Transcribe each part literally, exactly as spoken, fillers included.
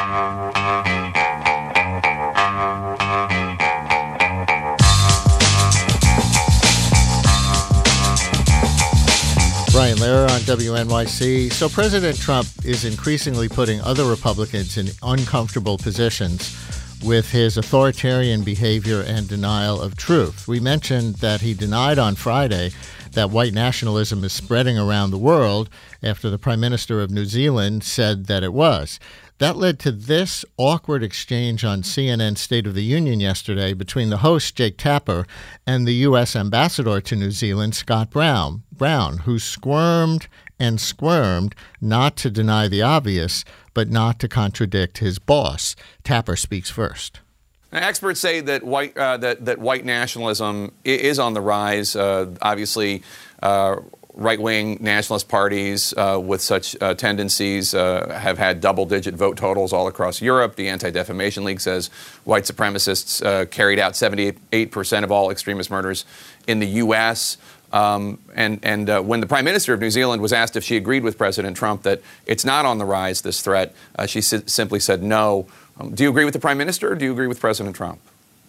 Brian Lehrer on W N Y C. So President Trump is increasingly putting other Republicans in uncomfortable positions with his authoritarian behavior and denial of truth. We mentioned that he denied on Friday that white nationalism is spreading around the world after the Prime Minister of New Zealand said that it was. That led to this awkward exchange on C N N's State of the Union yesterday between the host, Jake Tapper, and the U S ambassador to New Zealand, Scott Brown, Brown, who squirmed and squirmed not to deny the obvious, but not to contradict his boss. Tapper speaks first. Now, experts say that white uh, that that white nationalism is on the rise. Uh, obviously, uh, right-wing nationalist parties uh, with such uh, tendencies uh, have had double-digit vote totals all across Europe. The Anti-Defamation League says white supremacists uh, carried out seventy-eight percent of all extremist murders in the U S Um, and and uh, when the Prime Minister of New Zealand was asked if she agreed with President Trump that it's not on the rise, this threat, uh, she si- simply said no. Um, do you agree with the Prime Minister or do you agree with President Trump?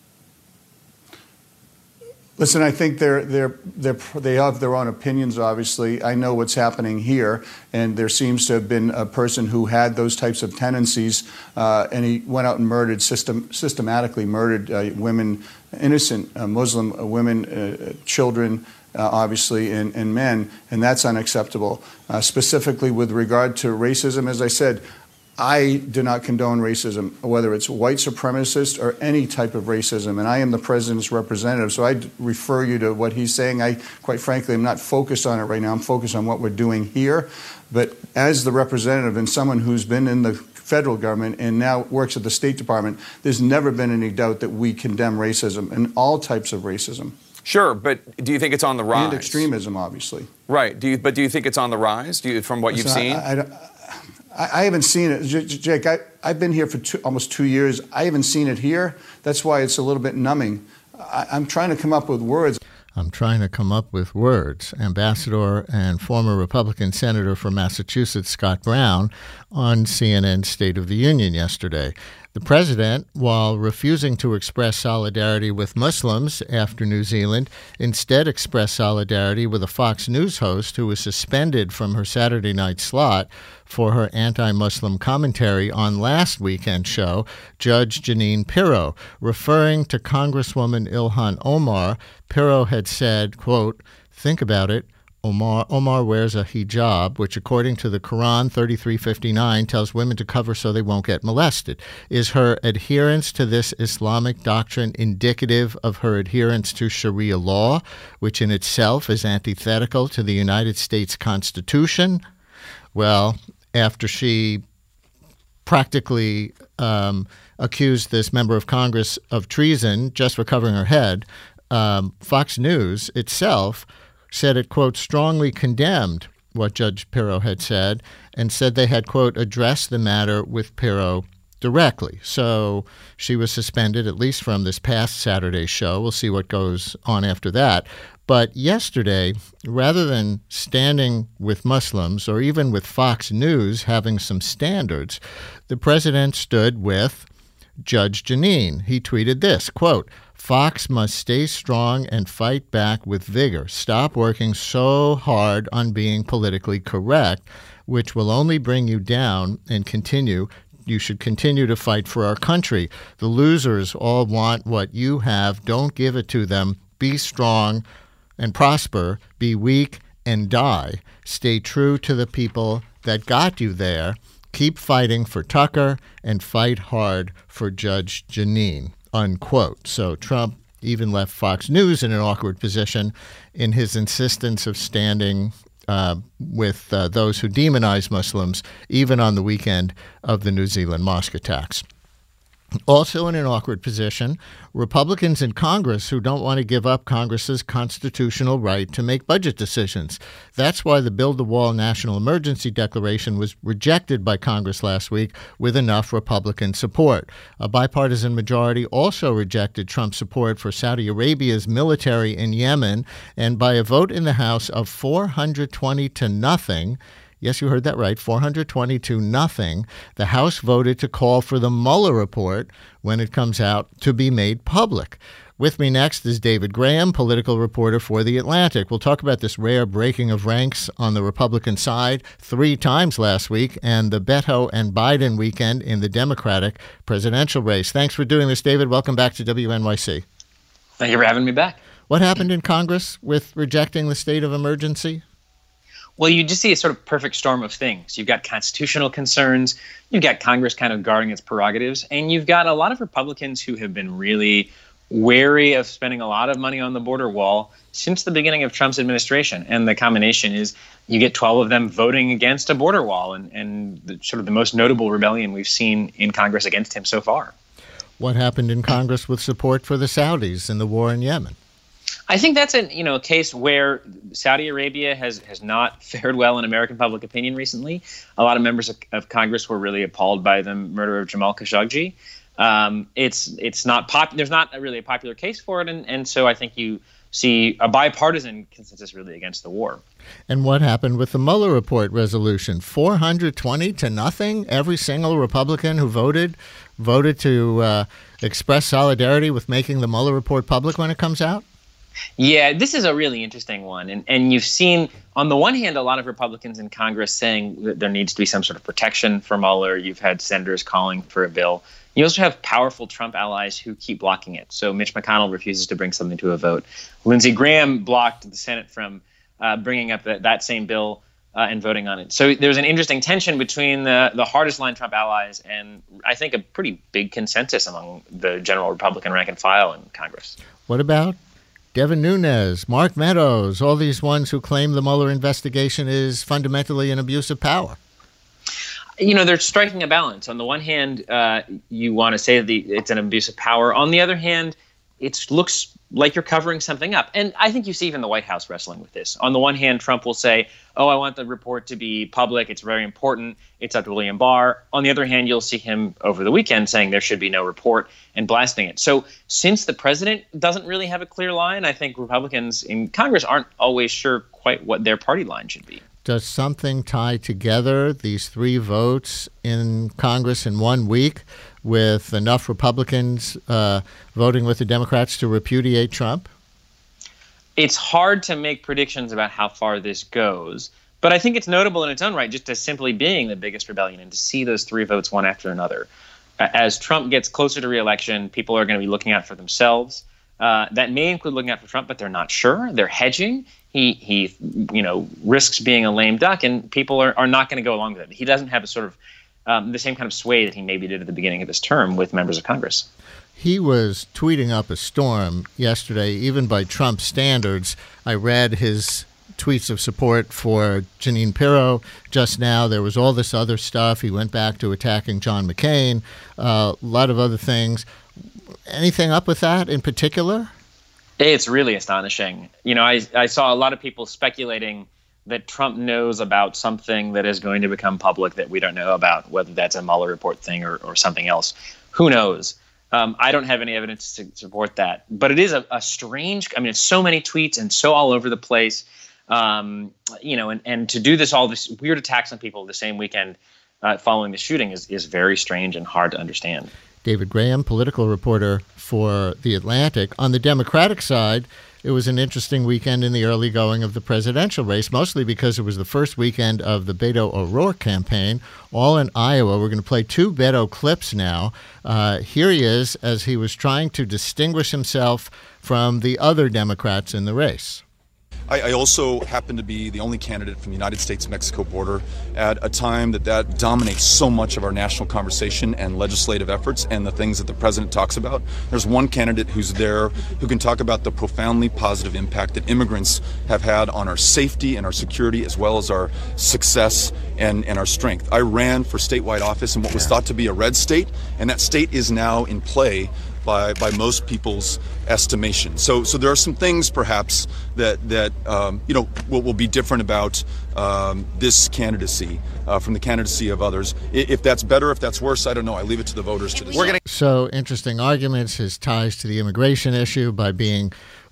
Listen, I think they're, they're, they're, they have their own opinions, obviously. I know what's happening here, and there seems to have been a person who had those types of tendencies, uh, and he went out and murdered, system, systematically murdered uh, women, innocent uh, Muslim uh, women, uh, children, uh, obviously, and, and men, and that's unacceptable. Uh, specifically with regard to racism, as I said, I do not condone racism, whether it's white supremacist or any type of racism, and I am the president's representative, so I refer you to what he's saying. I, quite frankly, am not focused on it right now. I'm focused on what we're doing here. But as the representative and someone who's been in the federal government and now works at the State Department, there's never been any doubt that we condemn racism and all types of racism. Sure, but do you think it's on the rise? And extremism, obviously. Right. Do you, but do you think it's on the rise do you, from what Listen, you've seen? I, I, I haven't seen it. J- Jake, I, I've been here for two, almost two years. I haven't seen it here. That's why it's a little bit numbing. I, I'm trying to come up with words. I'm trying to come up with words. Ambassador and former Republican Senator from Massachusetts, Scott Brown, on C N N's State of the Union yesterday. The president, while refusing to express solidarity with Muslims after New Zealand, instead expressed solidarity with a Fox News host who was suspended from her Saturday night slot for her anti-Muslim commentary on last weekend's show, Judge Jeanine Pirro. Referring to Congresswoman Ilhan Omar, Pirro had said, quote, "Think about it. Omar, Omar wears a hijab, which according to the Quran thirty-three fifty-nine tells women to cover so they won't get molested. Is her adherence to this Islamic doctrine indicative of her adherence to Sharia law, which in itself is antithetical to the United States Constitution?" Well, after she practically um, accused this member of Congress of treason just for covering her head, um, Fox News itself said it, quote, strongly condemned what Judge Pirro had said and said they had, quote, addressed the matter with Pirro directly. So she was suspended, at least from this past Saturday's show. We'll see what goes on after that. But yesterday, rather than standing with Muslims or even with Fox News having some standards, the president stood with Judge Jeanine. He tweeted this, quote, "Fox must stay strong and fight back with vigor. Stop working so hard on being politically correct, which will only bring you down, and continue. You should continue to fight for our country. The losers all want what you have. Don't give it to them. Be strong and prosper. Be weak and die. Stay true to the people that got you there. Keep fighting for Tucker and fight hard for Judge Jeanine," unquote. So Trump even left Fox News in an awkward position in his insistence of standing uh, with uh, those who demonize Muslims, even on the weekend of the New Zealand mosque attacks. Also in an awkward position, Republicans in Congress who don't want to give up Congress's constitutional right to make budget decisions. That's why the Build the Wall National Emergency Declaration was rejected by Congress last week with enough Republican support. A bipartisan majority also rejected Trump's support for Saudi Arabia's military in Yemen, and by a vote in the House of four hundred twenty to nothing, Yes, you heard that right. four hundred twenty to nothing. The House voted to call for the Mueller report, when it comes out, to be made public. With me next is David Graham, political reporter for The Atlantic. We'll talk about this rare breaking of ranks on the Republican side three times last week and the Beto and Biden weekend in the Democratic presidential race. Thanks for doing this, David. Welcome back to W N Y C. Thank you for having me back. What happened in Congress with rejecting the state of emergency? Well, you just see a sort of perfect storm of things. You've got constitutional concerns, you've got Congress kind of guarding its prerogatives, and you've got a lot of Republicans who have been really wary of spending a lot of money on the border wall since the beginning of Trump's administration. And the combination is you get twelve of them voting against a border wall, and, and the, sort of the most notable rebellion we've seen in Congress against him so far. What happened in Congress with support for the Saudis in the war in Yemen? I think that's a you know a case where Saudi Arabia has has not fared well in American public opinion recently. A lot of members of, of Congress were really appalled by the murder of Jamal Khashoggi. Um, it's it's not pop. There's not really a popular case for it, and, and so I think you see a bipartisan consensus really against the war. And what happened with the Mueller report resolution? four hundred twenty to nothing. Every single Republican who voted voted to uh, express solidarity with making the Mueller report public when it comes out. Yeah, this is a really interesting one. And and you've seen, on the one hand, a lot of Republicans in Congress saying that there needs to be some sort of protection for Mueller. You've had senators calling for a bill. You also have powerful Trump allies who keep blocking it. So Mitch McConnell refuses to bring something to a vote. Lindsey Graham blocked the Senate from uh, bringing up that, that same bill uh, and voting on it. So there's an interesting tension between the, the hardest line Trump allies and I think a pretty big consensus among the general Republican rank and file in Congress. What about Devin Nunes, Mark Meadows, all these ones who claim the Mueller investigation is fundamentally an abuse of power? You know, they're striking a balance. On the one hand, uh, you want to say that the, it's an abuse of power. On the other hand, it looks like you're covering something up. And I think you see even the White House wrestling with this. On the one hand, Trump will say, oh, I want the report to be public. It's very important. It's up to William Barr. On the other hand, you'll see him over the weekend saying there should be no report and blasting it. So since the president doesn't really have a clear line, I think Republicans in Congress aren't always sure quite what their party line should be. Does something tie together these three votes in Congress in one week with enough Republicans uh, voting with the Democrats to repudiate Trump? It's hard to make predictions about how far this goes, but I think it's notable in its own right, just as simply being the biggest rebellion and to see those three votes one after another. As Trump gets closer to re-election, people are going to be looking out for themselves. Uh, that may include looking out for Trump, but they're not sure. They're hedging. He, he, you know, risks being a lame duck, and people are, are not going to go along with it. He doesn't have a sort of um, the same kind of sway that he maybe did at the beginning of his term with members of Congress. He was tweeting up a storm yesterday, even by Trump standards. I read his tweets of support for Jeanine Pirro just now. There was all this other stuff. He went back to attacking John McCain, uh, a lot of other things. Anything up with that in particular? It's really astonishing. You know, I, I saw a lot of people speculating that Trump knows about something that is going to become public that we don't know about, whether that's a Mueller report thing or, or something else. Who knows? Um, I don't have any evidence to support that. But it is a, a strange, I mean, it's so many tweets and so all over the place. Um, you know, and, and to do this, all this weird attacks on people the same weekend uh, following the shooting is, is very strange and hard to understand. David Graham, political reporter for The Atlantic. On the Democratic side, it was an interesting weekend in the early going of the presidential race, mostly because it was the first weekend of the Beto O'Rourke campaign, all in Iowa. We're going to play two Beto clips now. Uh, here he is as he was trying to distinguish himself from the other Democrats in the race. I, I also happen to be the only candidate from the United States-Mexico border at a time that that dominates so much of our national conversation and legislative efforts and the things that the president talks about. There's one candidate who's there who can talk about the profoundly positive impact that immigrants have had on our safety and our security, as well as our success and, and our strength. I ran for statewide office in what was thought to be a red state, and that state is now in play by, by most people's estimation. So, so there are some things perhaps that that um, you know will, will be different about um, this candidacy uh, from the candidacy of others. If that's better, if that's worse, I don't know. I leave it to the voters to decide. So interesting arguments, his ties to the immigration issue by being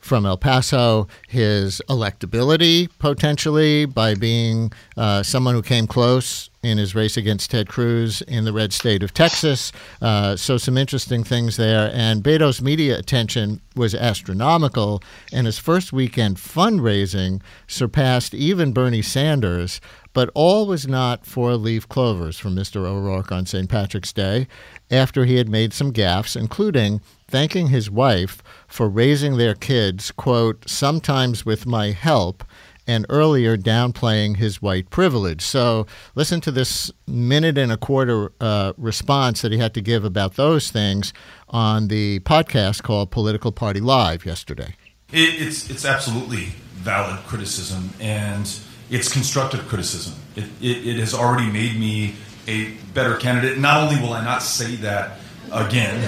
from El Paso, his electability potentially by being uh, someone who came close in his race against Ted Cruz in the red state of Texas. Uh, so some interesting things there. And Beto's media attention was astronomical, and his first weekend fundraising surpassed even Bernie Sanders. But all was not four-leaf clovers from Mister O'Rourke on Saint Patrick's Day after he had made some gaffes, including thanking his wife for raising their kids, quote, sometimes with my help, and earlier downplaying his white privilege. So listen to this minute and a quarter uh, response that he had to give about those things on the podcast called Political Party Live yesterday. It, it's it's absolutely valid criticism, and it's constructive criticism. It, it, it has already made me a better candidate. Not only will I not say that again,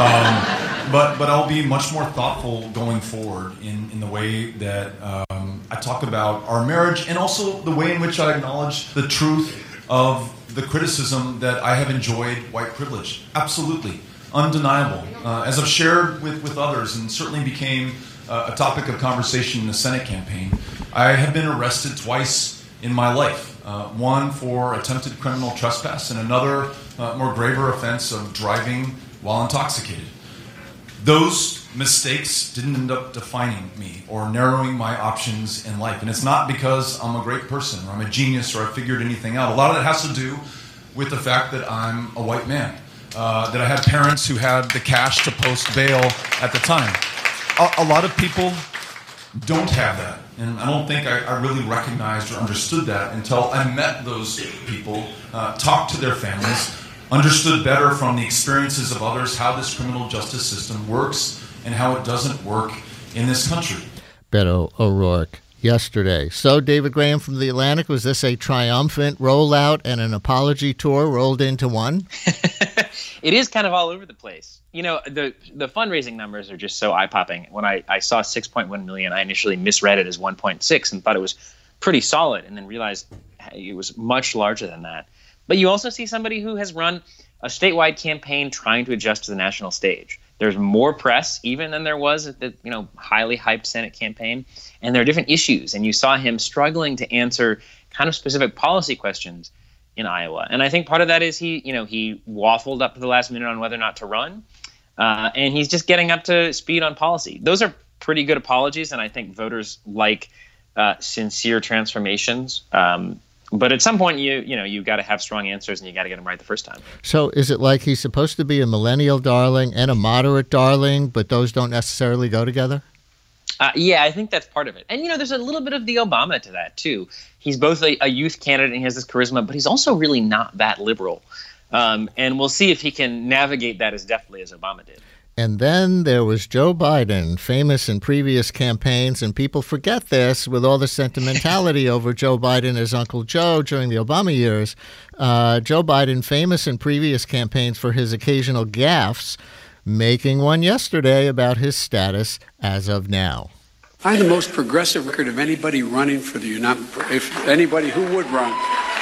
um, but but I'll be much more thoughtful going forward in, in the way that um, I talk about our marriage, and also the way in which I acknowledge the truth of the criticism that I have enjoyed white privilege. Absolutely. Undeniable. Uh, as I've shared with, with others, and certainly became uh, a topic of conversation in the Senate campaign, I have been arrested twice in my life. Uh, one for attempted criminal trespass, and another uh, more graver offense of driving while intoxicated. Those mistakes didn't end up defining me or narrowing my options in life. And it's not because I'm a great person or I'm a genius or I figured anything out. A lot of that has to do with the fact that I'm a white man, uh, that I had parents who had the cash to post bail at the time. A, a lot of people don't have that. And I don't think I, I really recognized or understood that until I met those people, uh, talked to their families, understood better from the experiences of others how this criminal justice system works and how it doesn't work in this country. Beto O'Rourke yesterday. So, David Graham from The Atlantic, was this a triumphant rollout and an apology tour rolled into one? It is kind of all over the place. You know, the the fundraising numbers are just so eye-popping. When I, I saw six point one million, I initially misread it as one point six and thought it was pretty solid, and then realized it was much larger than that. But you also see somebody who has run a statewide campaign trying to adjust to the national stage. There's more press even than there was at the, you know, highly hyped Senate campaign, and there are different issues. And you saw him struggling to answer kind of specific policy questions in Iowa. And I think part of that is he, you know, he waffled up to the last minute on whether or not to run, uh, and he's just getting up to speed on policy. Those are pretty good apologies, and I think voters like uh, sincere transformations. Um, But at some point, you you know, you've got to have strong answers, and you got to get them right the first time. So is it like he's supposed to be a millennial darling and a moderate darling, but those don't necessarily go together? Uh, yeah, I think that's part of it. And, you know, there's a little bit of the Obama to that, too. He's both a, a youth candidate and he has this charisma, but he's also really not that liberal. Um, and we'll see if he can navigate that as deftly as Obama did. And then there was Joe Biden, famous in previous campaigns, and people forget this with all the sentimentality over Joe Biden as Uncle Joe during the Obama years. Uh, Joe Biden, famous in previous campaigns for his occasional gaffes, making one yesterday about his status as of now. I have the most progressive record of anybody running for the United, if anybody who would run.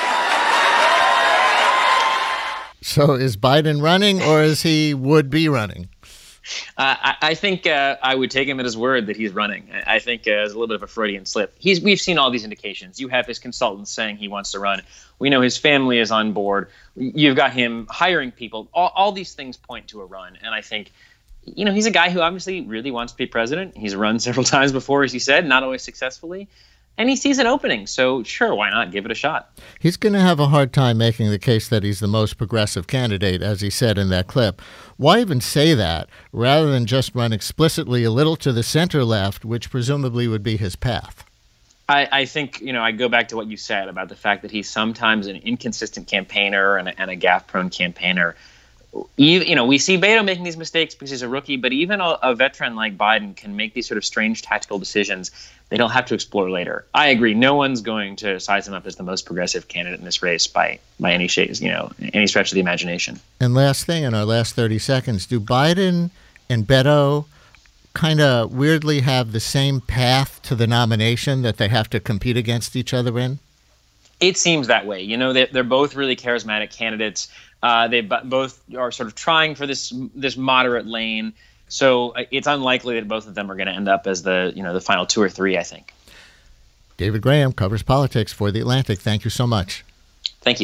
So is Biden running, or is he would be running? Uh, I, I think uh, I would take him at his word that he's running. I, I think uh, it's a little bit of a Freudian slip. He's we've seen all these indications. You have his consultants saying he wants to run. We know his family is on board. You've got him hiring people. All, all these things point to a run. And I think, you know, he's a guy who obviously really wants to be president. He's run several times before, as he said, not always successfully. And he sees an opening, so sure, why not? Give it a shot. He's going to have a hard time making the case that he's the most progressive candidate, as he said in that clip. Why even say that, rather than just run explicitly a little to the center left, which presumably would be his path? I, I think, you know, I go back to what you said about the fact that he's sometimes an inconsistent campaigner and a, and a gaffe-prone campaigner. You know, we see Beto making these mistakes because he's a rookie, but even a, a veteran like Biden can make these sort of strange tactical decisions they don't have to explore later. I agree. No one's going to size him up as the most progressive candidate in this race by by any shades, you know, any stretch of the imagination. And last thing in our last thirty seconds, do Biden and Beto kind of weirdly have the same path to the nomination that they have to compete against each other in? It seems that way. You know, they're, they're both really charismatic candidates. Uh, they b- both are sort of trying for this this moderate lane. So uh, it's unlikely that both of them are going to end up as the, you know, the final two or three, I think. David Graham covers politics for The Atlantic. Thank you so much.